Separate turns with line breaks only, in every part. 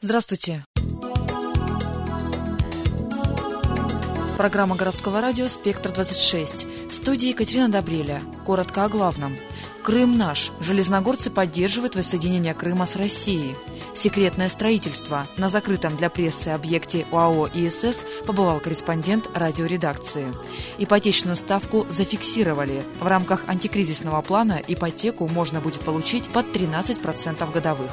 Здравствуйте. Программа городского радио «Спектр-26». В студии Екатерина Добреля. Коротко о главном. Крым наш. Железногорцы поддерживают воссоединение Крыма с Россией. Секретное строительство. На закрытом для прессы объекте ОАО «ИСС» побывал корреспондент радиоредакции. Ипотечную ставку зафиксировали. В рамках антикризисного плана ипотеку можно будет получить под 13% годовых.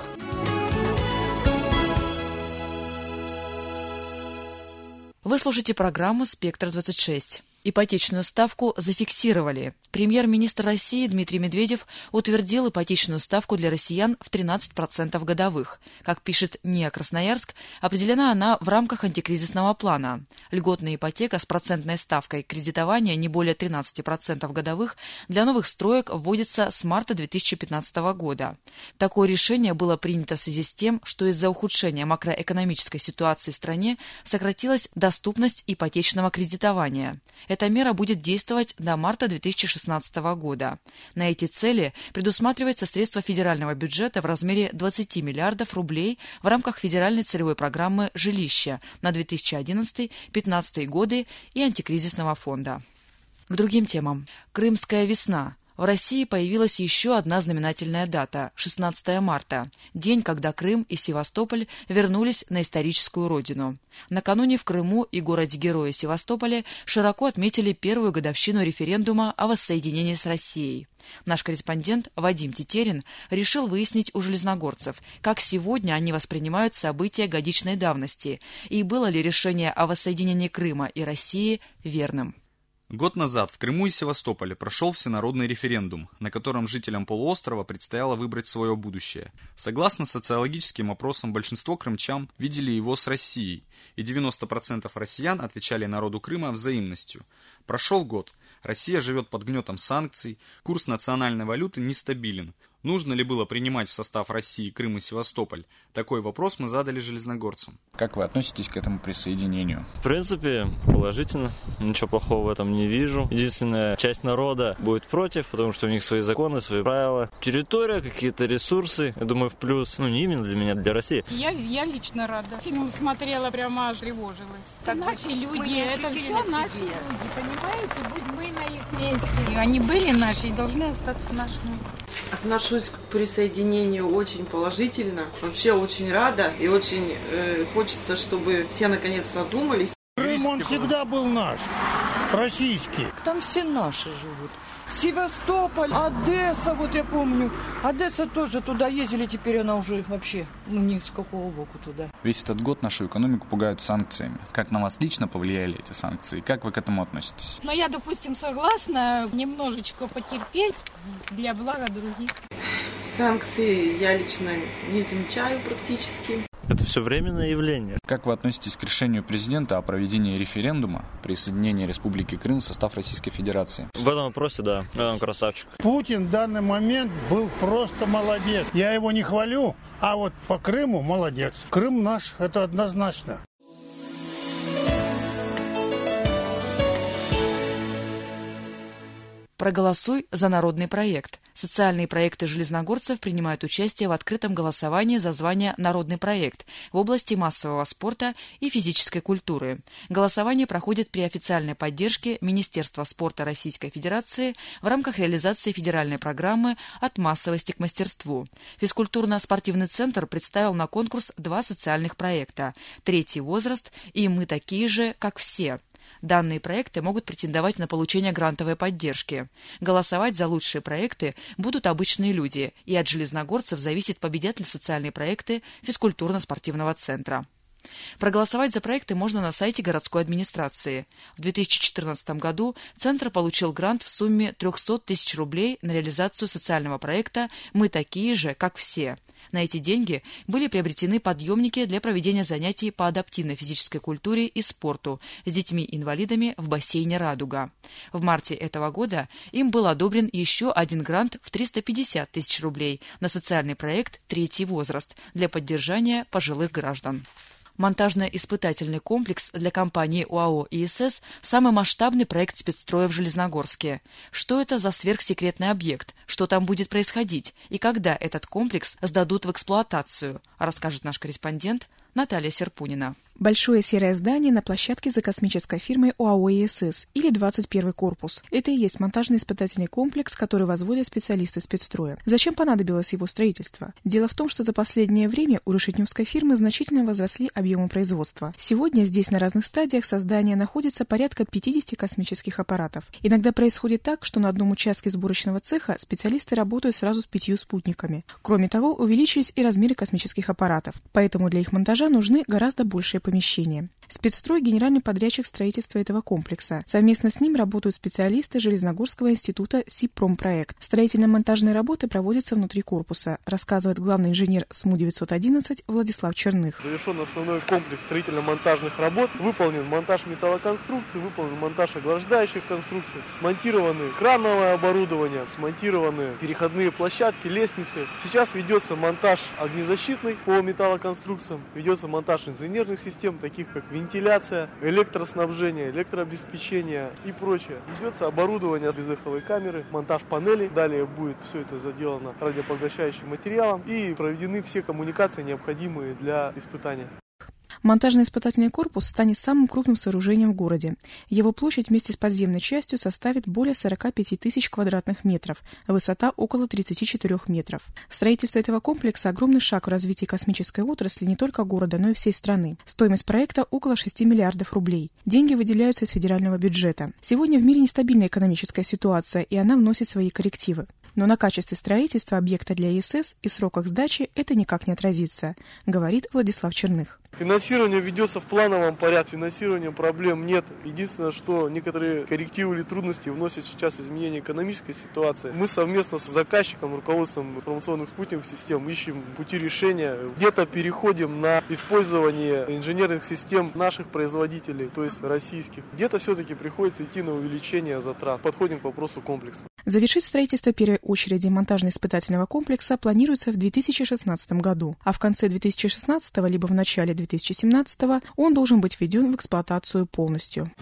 Вы слушаете программу «Спектр-26». Ипотечную ставку зафиксировали. Премьер-министр России Дмитрий Медведев утвердил ипотечную ставку для россиян в 13% годовых. Как пишет НИА «Красноярск», определена она в рамках антикризисного плана. Льготная ипотека с процентной ставкой кредитования не более 13% годовых для новых строек вводится с марта 2015 года. Такое решение было принято в связи с тем, что из-за ухудшения макроэкономической ситуации в стране сократилась доступность ипотечного кредитования. Эта мера будет действовать до марта 2016 года. На эти цели предусматривается средства федерального бюджета в размере 20 миллиардов рублей в рамках федеральной целевой программы «Жилище» на 2011-2015 годы и антикризисного фонда. К другим темам. Крымская весна. В России появилась еще одна знаменательная дата – 16 марта, день, когда Крым и Севастополь вернулись на историческую родину. Накануне в Крыму и городе-герое Севастополе широко отметили первую годовщину референдума о воссоединении с Россией. Наш корреспондент Вадим Тетерин решил выяснить у железногорцев, как сегодня они воспринимают события годичной давности и было ли решение о воссоединении Крыма и России верным.
Год назад в Крыму и Севастополе прошел всенародный референдум, на котором жителям полуострова предстояло выбрать свое будущее. Согласно социологическим опросам, большинство крымчан видели его с Россией, и 90% россиян отвечали народу Крыма взаимностью. Прошел год. Россия живет под гнетом санкций, курс национальной валюты нестабилен. Нужно ли было принимать в состав России Крым и Севастополь? Такой вопрос мы задали железногорцам.
Как вы относитесь к этому присоединению?
В принципе, положительно. Ничего плохого в этом не вижу. Единственная часть народа будет против, потому что у них свои законы, свои правила. Территория, какие-то ресурсы, я думаю, в плюс. Не именно для меня, для России.
Я лично рада. Фильм смотрела, прямо аж тревожилась. Так наши люди, это все наши люди, понимаете? Будь мы на их месте. Они были наши и должны остаться нашими.
Отношусь к присоединению очень положительно. Вообще очень рада и очень хочется, чтобы все наконец надумались.
Крым, он всегда был наш, российский.
Там все наши живут. Севастополь, Одесса, вот я помню. Одесса тоже туда ездили, теперь она уже вообще, ни с какого боку туда.
Весь этот год нашу экономику пугают санкциями. Как на вас лично повлияли эти санкции? Как вы к этому относитесь?
Но я, допустим, согласна немножечко потерпеть для блага других.
Санкции я лично не замечаю практически.
Это все временное явление.
Как вы относитесь к решению президента о проведении референдума присоединения Республики Крым в состав Российской Федерации?
В этом вопросе, да, он красавчик.
Путин в данный момент был просто молодец. Я его не хвалю, а вот по Крыму молодец. Крым наш, это однозначно.
Проголосуй за народный проект. Социальные проекты железногорцев принимают участие в открытом голосовании за звание «Народный проект» в области массового спорта и физической культуры. Голосование проходит при официальной поддержке Министерства спорта Российской Федерации в рамках реализации федеральной программы «От массовости к мастерству». Физкультурно-спортивный центр представил на конкурс 2 социальных проекта «Третий возраст» и «Мы такие же, как все». Данные проекты могут претендовать на получение грантовой поддержки. Голосовать за лучшие проекты будут обычные люди, и от железногорцев зависит победитель социальные проекты физкультурно-спортивного центра. Проголосовать за проекты можно на сайте городской администрации. В 2014 году Центр получил грант в сумме 300 тысяч рублей на реализацию социального проекта «Мы такие же, как все». На эти деньги были приобретены подъемники для проведения занятий по адаптивной физической культуре и спорту с детьми-инвалидами в бассейне «Радуга». В марте этого года им был одобрен еще один грант в 350 тысяч рублей на социальный проект «Третий возраст» для поддержания пожилых граждан. Монтажно-испытательный комплекс для компании ОАО «ИСС» – самый масштабный проект спецстроя в Железногорске. Что это за сверхсекретный объект? Что там будет происходить? И когда этот комплекс сдадут в эксплуатацию? Расскажет наш корреспондент Наталья Серпунина.
Большое серое здание на площадке за космической фирмой ОАО «ИСС» или 21-й корпус. Это и есть монтажно-испытательный комплекс, который возводят специалисты спецстроя. Зачем понадобилось его строительство? Дело в том, что за последнее время у решетневской фирмы значительно возросли объемы производства. Сегодня здесь на разных стадиях создания находится порядка 50 космических аппаратов. Иногда происходит так, что на одном участке сборочного цеха специалисты работают сразу с 5 спутниками. Кроме того, увеличились и размеры космических аппаратов, поэтому для их монтажа нужны гораздо большие помещения. Спецстрой – генеральный подрядчик строительства этого комплекса. Совместно с ним работают специалисты Железногорского института «Сибпромпроект». Строительно-монтажные работы проводятся внутри корпуса, рассказывает главный инженер СМУ-911 Владислав Черных.
Завершен основной комплекс строительно-монтажных работ. Выполнен монтаж металлоконструкций, выполнен монтаж ограждающих конструкций, смонтированы крановое оборудование, смонтированы переходные площадки, лестницы. Сейчас ведется монтаж огнезащитный по металлоконструкциям, ведется монтаж инженерных систем, таких как вентиляция, электроснабжение, электрообеспечение и прочее. Ведется оборудование безэховой камеры, монтаж панелей. Далее будет все это заделано радиопоглощающим материалом и проведены все коммуникации, необходимые для испытания.
Монтажно-испытательный корпус станет самым крупным сооружением в городе. Его площадь вместе с подземной частью составит более 45 тысяч квадратных метров, высота около 34 метров. Строительство этого комплекса – огромный шаг в развитии космической отрасли не только города, но и всей страны. Стоимость проекта – около 6 миллиардов рублей. Деньги выделяются из федерального бюджета. Сегодня в мире нестабильная экономическая ситуация, и она вносит свои коррективы. Но на качестве строительства объекта для ИСС и сроках сдачи это никак не отразится, говорит Владислав Черных.
Финансирование ведется в плановом порядке, финансирования проблем нет. Единственное, что некоторые коррективы или трудности вносят сейчас изменения экономической ситуации. Мы совместно с заказчиком, руководством информационных спутниковых систем ищем пути решения. Где-то переходим на использование инженерных систем наших производителей, то есть российских. Где-то все-таки приходится идти на увеличение затрат. Подходим к вопросу комплекса.
Завершить строительство первой очереди монтажно-испытательного комплекса планируется в 2016 году, а в конце 2016 либо в начале 2017 он должен быть введен в эксплуатацию полностью.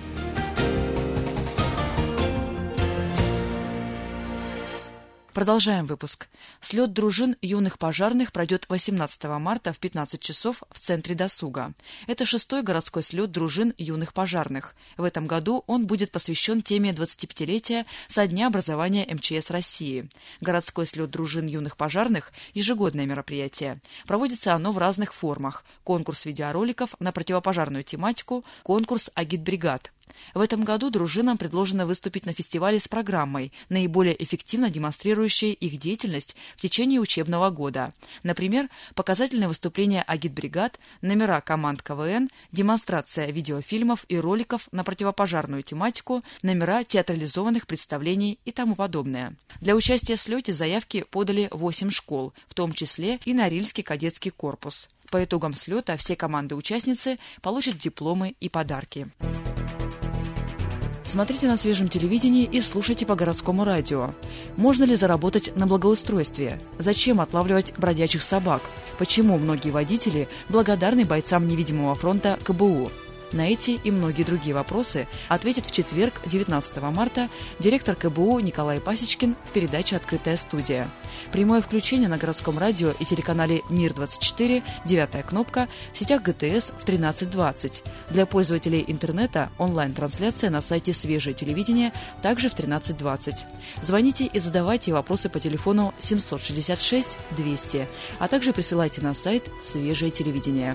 Продолжаем выпуск. Слет дружин юных пожарных пройдет 18 марта в 15 часов в Центре досуга. Это 6-й городской слет дружин юных пожарных. В этом году он будет посвящен теме 25-летия со дня образования МЧС России. Городской слет дружин юных пожарных – ежегодное мероприятие. Проводится оно в разных формах. Конкурс видеороликов на противопожарную тематику, конкурс агитбригад. В этом году дружинам предложено выступить на фестивале с программой, наиболее эффективно демонстрирующей их деятельность в течение учебного года. Например, показательное выступление агитбригад, номера команд КВН, демонстрация видеофильмов и роликов на противопожарную тематику, номера театрализованных представлений и тому подобное. Для участия в слете заявки подали 8 школ, в том числе и Норильский кадетский корпус. По итогам слета все команды-участницы получат дипломы и подарки. Смотрите на свежем телевидении и слушайте по городскому радио. Можно ли заработать на благоустройстве? Зачем отлавливать бродячих собак? Почему многие водители благодарны бойцам невидимого фронта КБУ? На эти и многие другие вопросы ответит в четверг, 19 марта, директор КБУ Николай Пасечкин в передаче «Открытая студия». Прямое включение на городском радио и телеканале «Мир-24», 9-я кнопка, в сетях ГТС в 13:20. Для пользователей интернета онлайн-трансляция на сайте «Свежее телевидение» также в 13:20. Звоните и задавайте вопросы по телефону 766 200, а также присылайте на сайт «Свежее телевидение».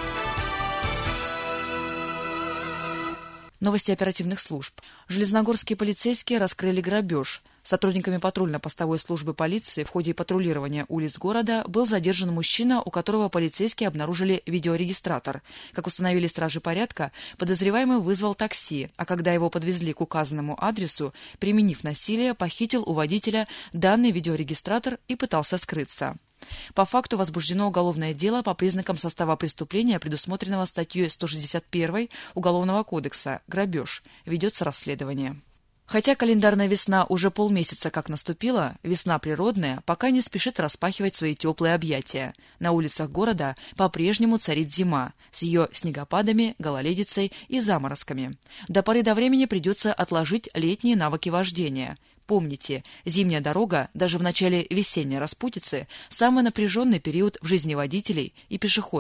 Новости оперативных служб. Железногорские полицейские раскрыли грабеж. Сотрудниками патрульно-постовой службы полиции в ходе патрулирования улиц города был задержан мужчина, у которого полицейские обнаружили видеорегистратор. Как установили стражи порядка, подозреваемый вызвал такси, а когда его подвезли к указанному адресу, применив насилие, похитил у водителя данный видеорегистратор и пытался скрыться. По факту возбуждено уголовное дело по признакам состава преступления, предусмотренного статьей 161 Уголовного кодекса «Грабеж». Ведется расследование. Хотя календарная весна уже полмесяца как наступила, весна природная пока не спешит распахивать свои теплые объятия. На улицах города по-прежнему царит зима с ее снегопадами, гололедицей и заморозками. До поры до времени придется отложить летние навыки вождения. Помните, зимняя дорога, даже в начале весенней распутицы, самый напряженный период в жизни водителей и пешеходов.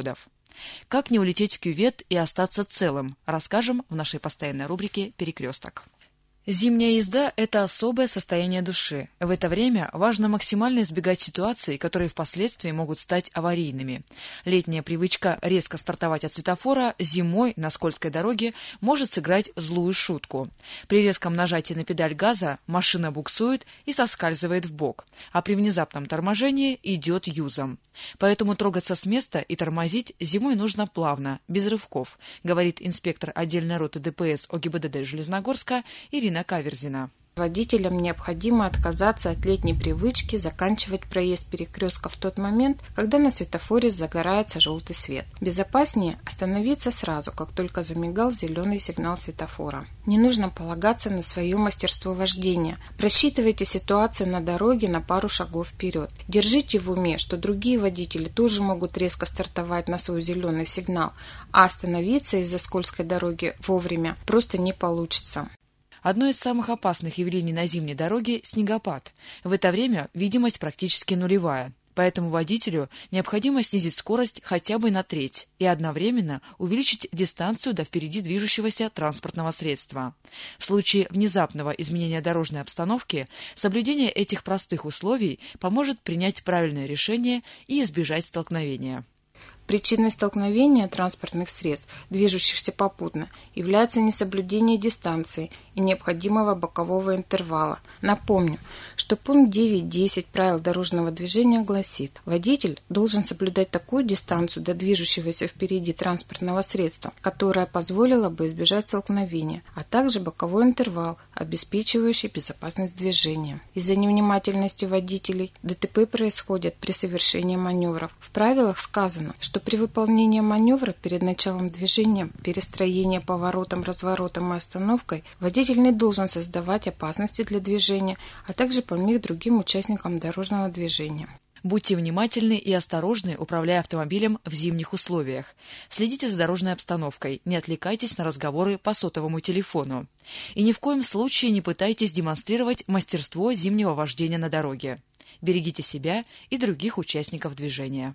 Как не улететь в кювет и остаться целым, расскажем в нашей постоянной рубрике «Перекресток». Зимняя езда – это особое состояние души. В это время важно максимально избегать ситуаций, которые впоследствии могут стать аварийными. Летняя привычка резко стартовать от светофора зимой на скользкой дороге может сыграть злую шутку. При резком нажатии на педаль газа машина буксует и соскальзывает вбок, а при внезапном торможении идет юзом. Поэтому трогаться с места и тормозить зимой нужно плавно, без рывков, говорит инспектор отдельной роты ДПС ОГИБДД Железногорска Ирина Каверзина.
Водителям необходимо отказаться от летней привычки заканчивать проезд перекрестка в тот момент, когда на светофоре загорается желтый свет. Безопаснее остановиться сразу, как только замигал зеленый сигнал светофора. Не нужно полагаться на свое мастерство вождения. Просчитывайте ситуацию на дороге на пару шагов вперед. Держите в уме, что другие водители тоже могут резко стартовать на свой зеленый сигнал, а остановиться из-за скользкой дороги вовремя просто не получится.
Одно из самых опасных явлений на зимней дороге – снегопад. В это время видимость практически нулевая, поэтому водителю необходимо снизить скорость хотя бы на треть и одновременно увеличить дистанцию до впереди движущегося транспортного средства. В случае внезапного изменения дорожной обстановки соблюдение этих простых условий поможет принять правильное решение и избежать столкновения.
Причиной столкновения транспортных средств, движущихся попутно, является несоблюдение дистанции и необходимого бокового интервала. Напомню, что пункт 9.10 правил дорожного движения гласит: водитель должен соблюдать такую дистанцию до движущегося впереди транспортного средства, которая позволила бы избежать столкновения, а также боковой интервал, обеспечивающий безопасность движения. Из-за невнимательности водителей ДТП происходят при совершении маневров. В правилах сказано, что при выполнении маневра перед началом движения, перестроения поворотом, разворотом и остановкой водитель не должен создавать опасности для движения, а также помех другим участникам дорожного движения.
Будьте внимательны и осторожны, управляя автомобилем в зимних условиях. Следите за дорожной обстановкой, не отвлекайтесь на разговоры по сотовому телефону. И ни в коем случае не пытайтесь демонстрировать мастерство зимнего вождения на дороге. Берегите себя и других участников движения.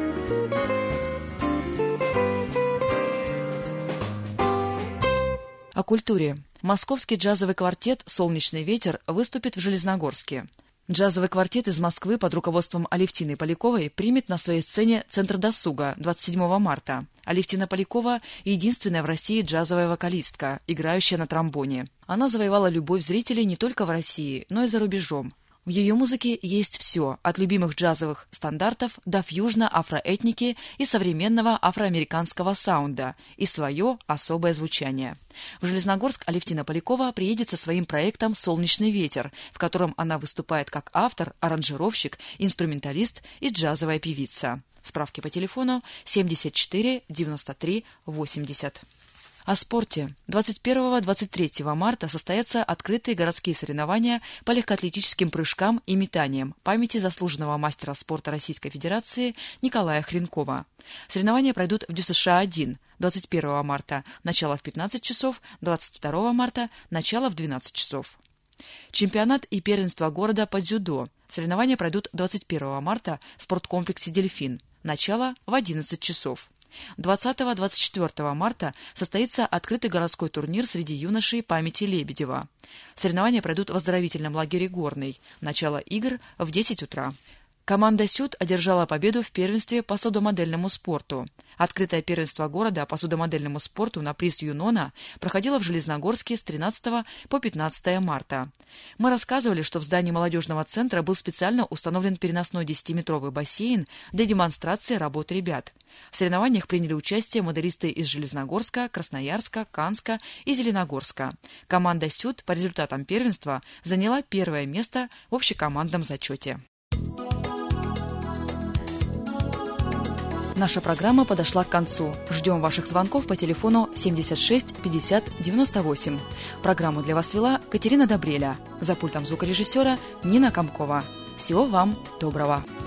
О культуре. Московский джазовый квартет «Солнечный ветер» выступит в Железногорске. Джазовый квартет из Москвы под руководством Алевтины Поляковой примет на своей сцене Центр досуга 27 марта. Алевтина Полякова – единственная в России джазовая вокалистка, играющая на тромбоне. Она завоевала любовь зрителей не только в России, но и за рубежом. В ее музыке есть все, от любимых джазовых стандартов до фьюжно-афроэтники и современного афроамериканского саунда, и свое особое звучание. В Железногорск Алевтина Полякова приедет со своим проектом «Солнечный ветер», в котором она выступает как автор, аранжировщик, инструменталист и джазовая певица. Справки по телефону 74 93 80. О спорте. 21-23 марта состоятся открытые городские соревнования по легкоатлетическим прыжкам и метаниям памяти заслуженного мастера спорта Российской Федерации Николая Хренкова. Соревнования пройдут в ДЮСШ-1 21 марта, начало в 15 часов, 22 марта, начало в 12 часов. Чемпионат и первенство города по дзюдо. Соревнования пройдут 21 марта в спорткомплексе «Дельфин», начало в 11 часов. 20-24 марта состоится открытый городской турнир среди юношей памяти Лебедева. Соревнования пройдут в оздоровительном лагере «Горный». Начало игр в 10 утра. Команда «Сюд» одержала победу в первенстве по судомодельному спорту. Открытое первенство города по судомодельному спорту на приз Юнона проходило в Железногорске с 13 по 15 марта. Мы рассказывали, что в здании молодежного центра был специально установлен переносной 10-метровый бассейн для демонстрации работы ребят. В соревнованиях приняли участие моделисты из Железногорска, Красноярска, Канска и Зеленогорска. Команда «Сюд» по результатам первенства заняла первое место в общекомандном зачете. Наша программа подошла к концу. Ждем ваших звонков по телефону 76 50 98. Программу для вас вела Катерина Добреля. За пультом звукорежиссера Нина Комкова. Всего вам доброго.